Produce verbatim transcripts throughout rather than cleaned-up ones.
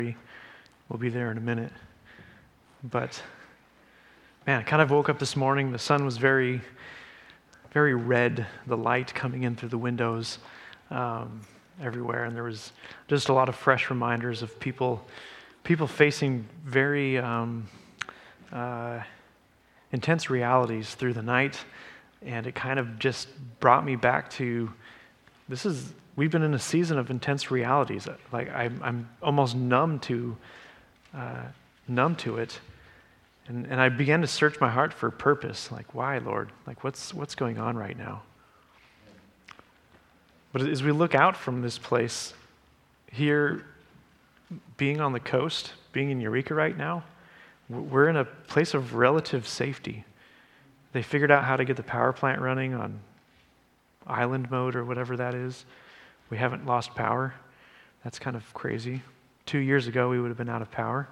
We'll be there in a minute. But, man, I kind of woke up this morning. The sun was very, very red, the light coming in through the windows um, everywhere. And there was just a lot of fresh reminders of people people facing very um, uh, intense realities through the night. And it kind of just brought me back to, this is, we've been in a season of intense realities. Like, I'm, I'm almost numb to Uh, numb to it, and and I began to search my heart for purpose. Like, why, Lord? Like, what's what's going on right now? But as we look out from this place here, being on the coast, being in Eureka right now, we're in a place of relative safety. They figured out how to get the power plant running on island mode or whatever that is. We haven't lost power. That's kind of crazy. Two years ago, we would have been out of power.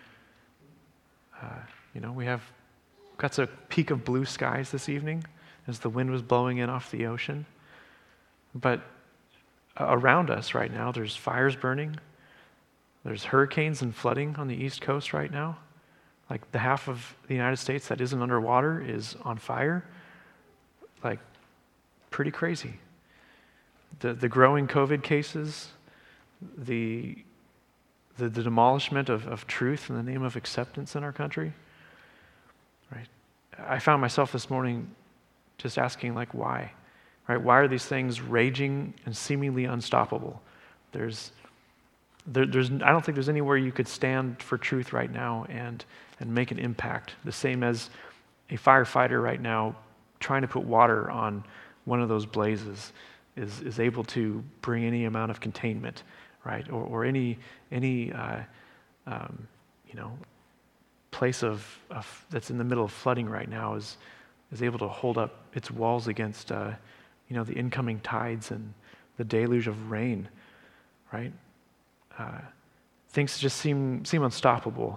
Uh, you know, we have got a peak of blue skies this evening as the wind was blowing in off the ocean. But uh, around us right now, there's fires burning. There's hurricanes and flooding on the East Coast right now. Like, the half of the United States that isn't underwater is on fire. Like, pretty crazy. The the growing COVID cases, the The, the demolishment of, of truth in the name of acceptance in our country, right? I found myself this morning just asking, like, why? Right? Why are these things raging and seemingly unstoppable? There's, there, there's, I don't think there's anywhere you could stand for truth right now and and make an impact. The same as a firefighter right now trying to put water on one of those blazes is is able to bring any amount of containment. Right, or, or any any uh, um, you know place of, of that's in the middle of flooding right now is is able to hold up its walls against uh, you know the incoming tides and the deluge of rain, right? Uh, things just seem seem unstoppable.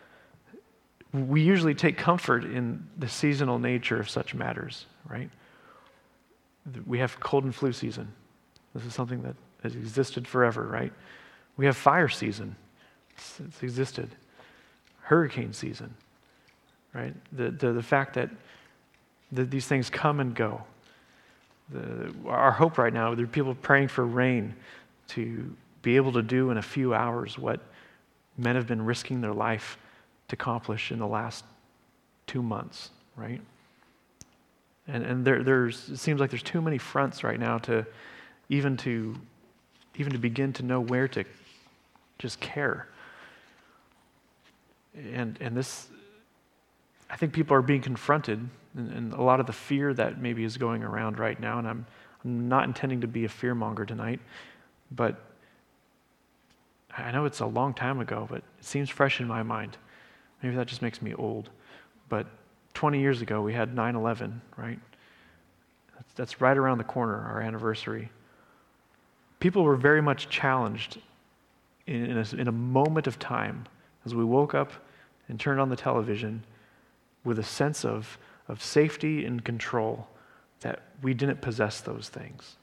We usually take comfort in the seasonal nature of such matters, right? We have cold and flu season. This is something that has existed forever, right? We have fire season. It's, it's existed. Hurricane season, right? The the, the fact that the, these things come and go. The, our hope right now, there are people praying for rain to be able to do in a few hours what men have been risking their life to accomplish in the last two months, right? And and there there's it seems like there's too many fronts right now to even to even to begin to know where to just care. And and this, I think people are being confronted, and, and a lot of the fear that maybe is going around right now, and I'm, I'm not intending to be a fearmonger tonight, but I know it's a long time ago, but it seems fresh in my mind. Maybe that just makes me old. But twenty years ago, we had nine eleven, right? That's, that's right around the corner, our anniversary. People were very much challenged in, in, a, in a moment of time as we woke up and turned on the television with a sense of, of safety and control that we didn't possess those things.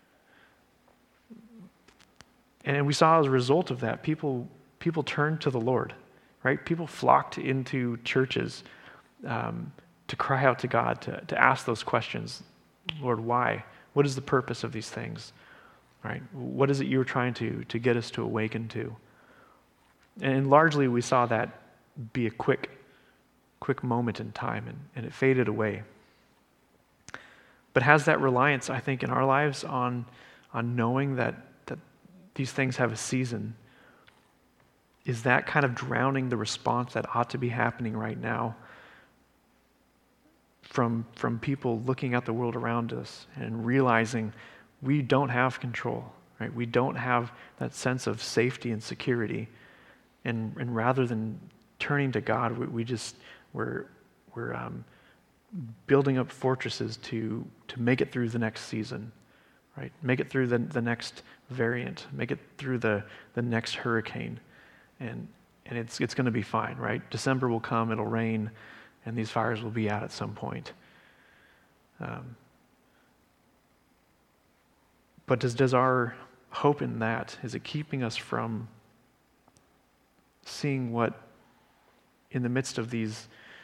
And we saw as a result of that, people people turned to the Lord, right? People flocked into churches um, to cry out to God, to, to ask those questions. Lord, why? What is the purpose of these things? Right? What is it you're trying to, to get us to awaken to? And largely we saw that be a quick, quick moment in time, and, and it faded away. But has that reliance, I think, in our lives on, on knowing that, that these things have a season, is that kind of drowning the response that ought to be happening right now from, from people looking at the world around us and realizing we don't have control, right? We don't have that sense of safety and security. And and rather than turning to God, we, we just, we're, we're um, building up fortresses to, to make it through the next season, right? Make it through the, the next variant, make it through the, the next hurricane. And and it's it's going to be fine, right? December will come, it'll rain, and these fires will be out at some point. Um, But does, does our hope in that, is it keeping us from seeing what, in the midst of these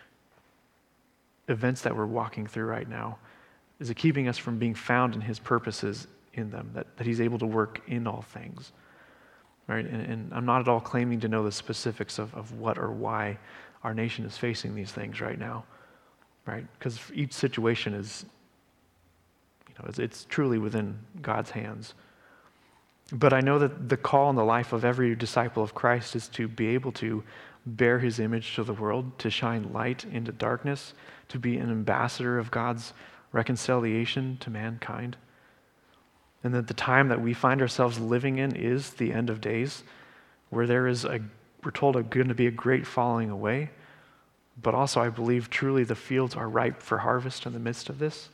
events that we're walking through right now, is it keeping us from being found in his purposes in them, that, that he's able to work in all things, right? And, and I'm not at all claiming to know the specifics of, of what or why our nation is facing these things right now, right? Because each situation is, you know, it's, it's truly within God's hands. But I know that the call in the life of every disciple of Christ is to be able to bear his image to the world, to shine light into darkness, to be an ambassador of God's reconciliation to mankind. And that the time that we find ourselves living in is the end of days, where there is a, we're told, a, going to be a great falling away. But also I believe truly the fields are ripe for harvest in the midst of this.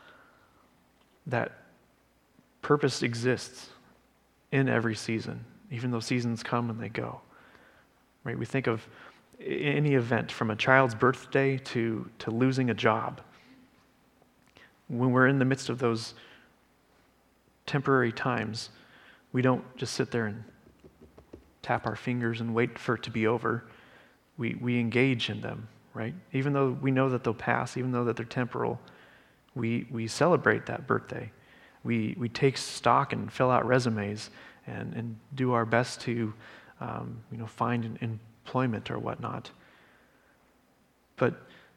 That purpose exists in every season, even though seasons come and they go. Right? We think of any event from a child's birthday to, to losing a job. When we're in the midst of those temporary times, we don't just sit there and tap our fingers and wait for it to be over. We we engage in them, right? Even though we know that they'll pass, even though that they're temporal, we we celebrate that birthday. We we take stock and fill out resumes and, and do our best to um, you know find an employment or whatnot. But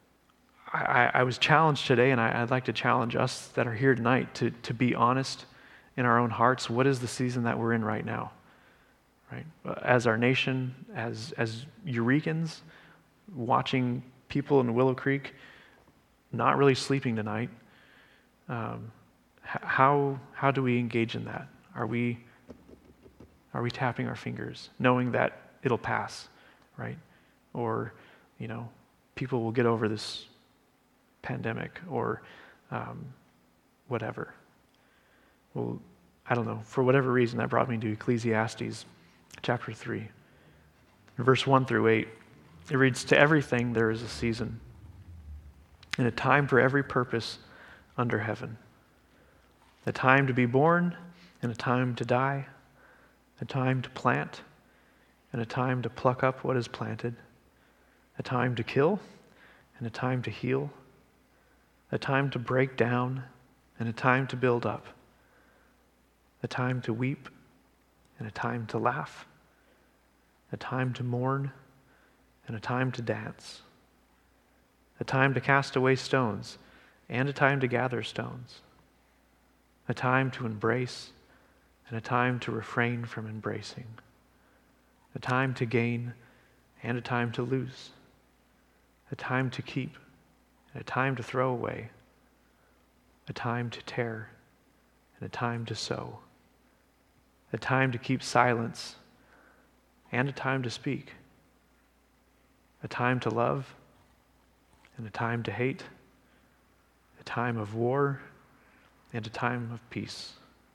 I, I was challenged today, and I, I'd like to challenge us that are here tonight to, to be honest in our own hearts. What is the season that we're in right now? Right? As our nation, as as Eurekans, watching people in Willow Creek not really sleeping tonight, um, how how do we engage in that? Are we are we tapping our fingers, knowing that it'll pass, right? Or, you know, people will get over this pandemic or um, whatever. Well, I don't know. For whatever reason, that brought me to Ecclesiastes chapter three. Verse one through eight. It reads, "To everything there is a season, and a time for every purpose under heaven. A time to be born, and a time to die. A time to plant, and a time to pluck up what is planted. A time to kill, and a time to heal. A time to break down, and a time to build up. A time to weep, and a time to laugh. A time to mourn, and a time to dance. A time to cast away stones, and a time to gather stones. A time to embrace, and a time to refrain from embracing. A time to gain, and a time to lose. A time to keep, and a time to throw away. A time to tear, and a time to sow. A time to keep silence, and a time to speak. A time to love, and a time to hate. A time of war, and a time of peace."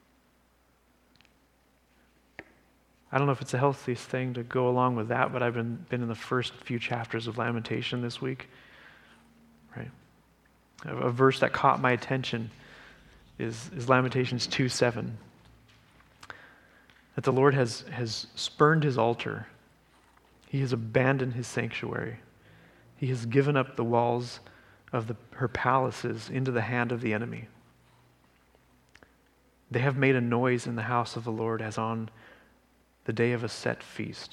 I don't know if it's the healthiest thing to go along with that, but I've been, been in the first few chapters of Lamentation this week. Right? A, a verse that caught my attention is, is Lamentations two seven. That the Lord has, has spurned his altar. He has abandoned his sanctuary. He has given up the walls of the, her palaces into the hand of the enemy. They have made a noise in the house of the Lord as on the day of a set feast.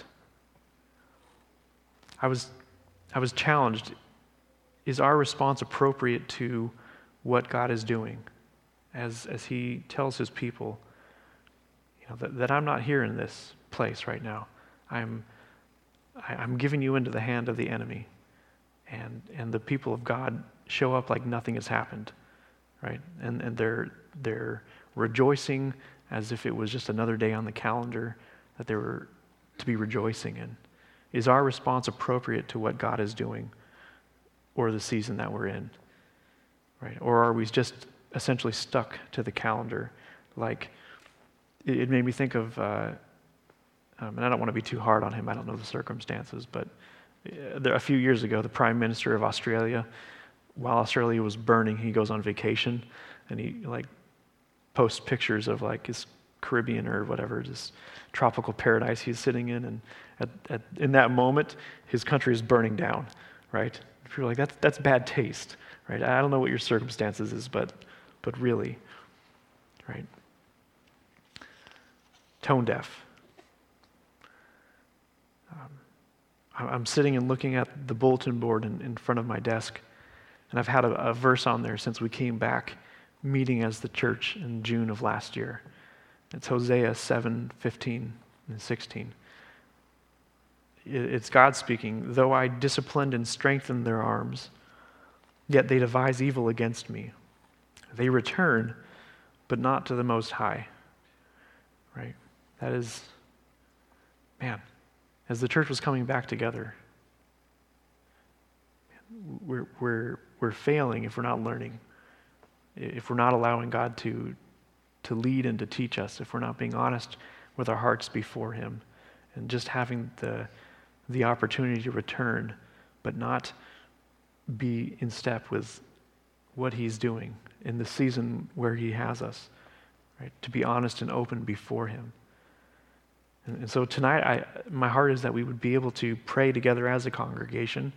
I was I was challenged. Is our response appropriate to what God is doing as, as he tells his people, you know, that, that I'm not here in this place right now. I'm I, I'm giving you into the hand of the enemy. And and the people of God show up like nothing has happened. Right? And and they're they're rejoicing as if it was just another day on the calendar that they were to be rejoicing in. Is our response appropriate to what God is doing or the season that we're in? Right? Or are we just essentially stuck to the calendar? Like, it, it made me think of, uh, um, and I don't want to be too hard on him, I don't know the circumstances, but uh, there, a few years ago, the Prime Minister of Australia, while Australia was burning, he goes on vacation and he like posts pictures of like his Caribbean or whatever, this tropical paradise he's sitting in, and at, at, in that moment, his country is burning down, right? If you're like, that's, that's bad taste, right? I don't know what your circumstances is, but, but really, right? Tone deaf. Um, I'm sitting and looking at the bulletin board in, in front of my desk, and I've had a, a verse on there since we came back meeting as the church in June of last year. It's Hosea seven fifteen and sixteen. It's God speaking. Though I disciplined and strengthened their arms, yet they devise evil against me. They return, but not to the Most High. Right? That is, man, as the church was coming back together, we're we're we're failing if we're not learning, if we're not allowing God to to lead and to teach us, if we're not being honest with our hearts before Him, and just having the the opportunity to return, but not be in step with what He's doing in the season where He has us, right? To be honest and open before Him. And, and so tonight, I, my heart is that we would be able to pray together as a congregation,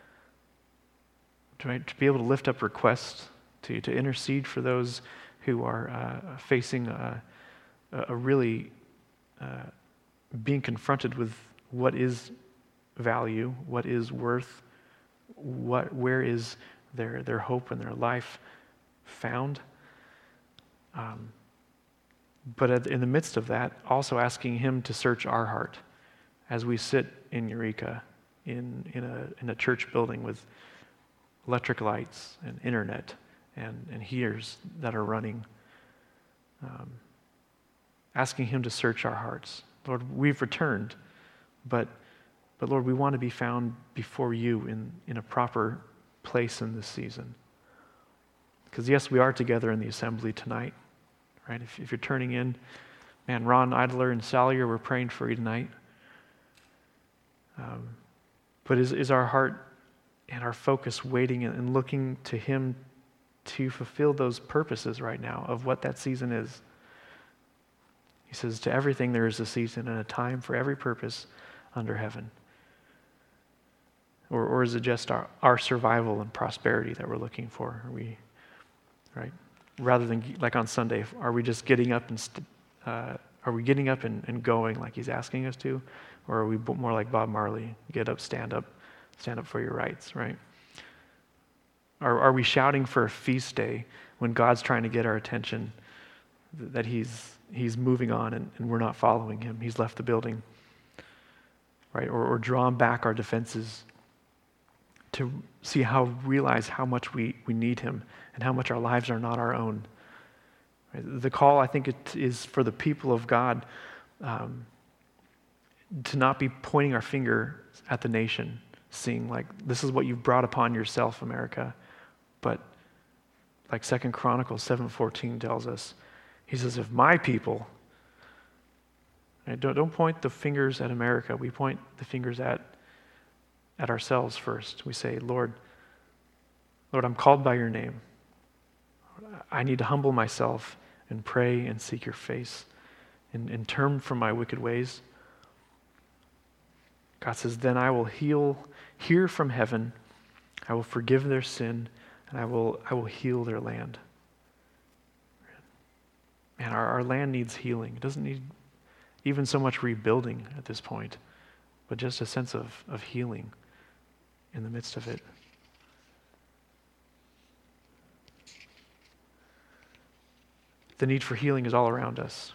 to, right, to be able to lift up requests, to, to intercede for those who are uh, facing a, a really uh, being confronted with what is value, what is worth, what where is their their hope and their life found. Um, but in the midst of that, also asking Him to search our heart as we sit in Eureka, in in a in a church building with electric lights and internet and, and heaters that are running. Um, asking Him to search our hearts. Lord, we've returned, but But Lord, we want to be found before You in, in a proper place in this season. Because yes, we are together in the assembly tonight, right? If, if you're turning in, man, Ron Idler and Salyer, we're praying for you tonight. Um, but is, is our heart and our focus waiting and looking to Him to fulfill those purposes right now of what that season is? He says, to everything there is a season and a time for every purpose under heaven. Or, or is it just our, our survival and prosperity that we're looking for? Are we, right? Rather than like on Sunday, are we just getting up and st- uh, are we getting up and, and going like He's asking us to, or are we more like Bob Marley, get up, stand up, stand up for your rights, right? Are are we shouting for a feast day when God's trying to get our attention, that He's He's moving on and, and we're not following Him? He's left the building, right? Or, or drawn back our defenses to see how, realize how much we, we need Him and how much our lives are not our own. Right? The call, I think, it is for the people of God um, to not be pointing our finger at the nation, seeing like, this is what you've brought upon yourself, America. But like Second Chronicles seven fourteen tells us, He says, if my people, right, don't, don't point the fingers at America, we point the fingers at at ourselves first. We say, Lord, Lord, I'm called by Your name. I need to humble myself and pray and seek Your face and, and turn from my wicked ways. God says, then I will heal, hear from heaven, I will forgive their sin, and I will I will heal their land. Man, our, our land needs healing. It doesn't need even so much rebuilding at this point, but just a sense of, of healing in the midst of it. The need for healing is all around us.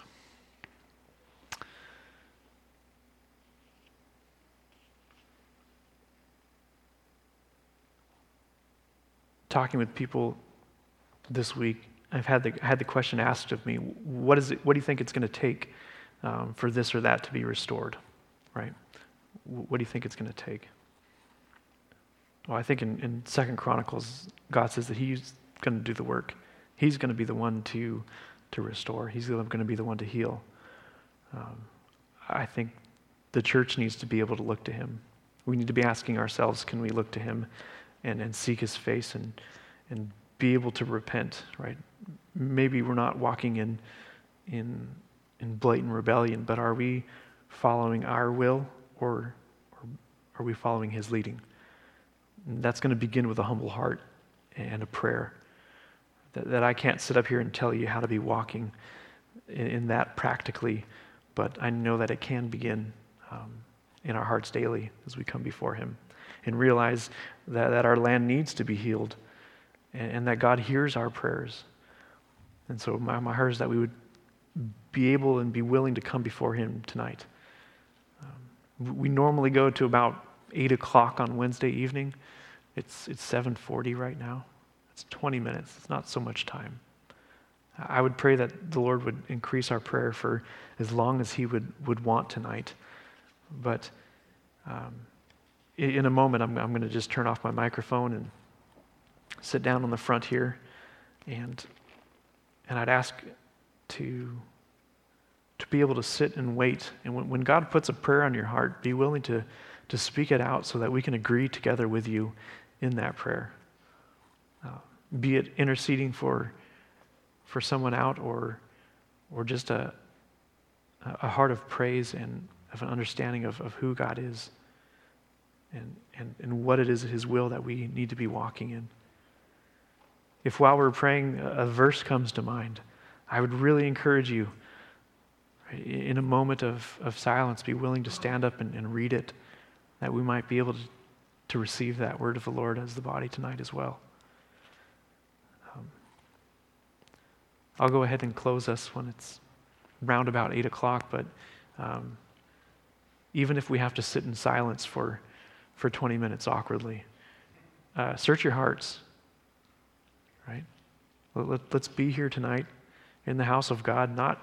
Talking with people this week, I've had the had the question asked of me, what is it, what do you think it's going to take um, for this or that to be restored, right? What do you think it's going to take? Well, I think in, in Second Chronicles, God says that He's going to do the work. He's going to be the one to to restore. He's going to be the one to heal. Um, I think the church needs to be able to look to Him. We need to be asking ourselves, can we look to Him and, and seek His face and and be able to repent, right? Maybe we're not walking in in in blatant rebellion, but are we following our will, or, or are we following his leading? And that's going to begin with a humble heart and a prayer. That, that I can't sit up here and tell you how to be walking in, in that practically, but I know that it can begin um, in our hearts daily as we come before him and realize that, that our land needs to be healed, and, and that God hears our prayers. And so my, my heart is that we would be able and be willing to come before him tonight. Um, we normally go to about eight o'clock on Wednesday evening. It's it's seven forty right now. It's twenty minutes. It's not so much time. I would pray that the Lord would increase our prayer for as long as he would, would want tonight. But um, in, in a moment, I'm, I'm going to just turn off my microphone and sit down on the front here, and and I'd ask to to be able to sit and wait. And when, when God puts a prayer on your heart, be willing to to speak it out so that we can agree together with you in that prayer. Uh, be it interceding for for someone out, or or just a a heart of praise and of an understanding of, of who God is and, and, and what it is his will that we need to be walking in. If while we're praying a verse comes to mind, I would really encourage you, right, in a moment of, of silence, be willing to stand up and, and read it, that we might be able to, to receive that word of the Lord as the body tonight as well. Um, I'll go ahead and close us when it's round about eight o'clock, but um, even if we have to sit in silence for, for twenty minutes awkwardly, uh, search your hearts, right? Let, let, let's be here tonight in the house of God, not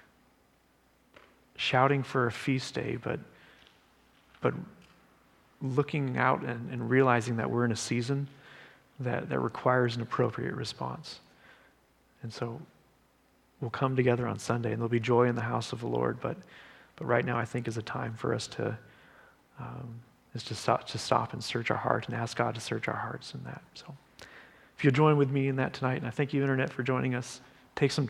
shouting for a feast day, but but looking out and, and realizing that we're in a season that, that requires an appropriate response. And so we'll come together on Sunday, and there'll be joy in the house of the Lord, but but right now I think is a time for us to um, is to stop, to stop and search our heart and ask God to search our hearts in that. So if you'll join with me in that tonight, and I thank you, Internet, for joining us. Take some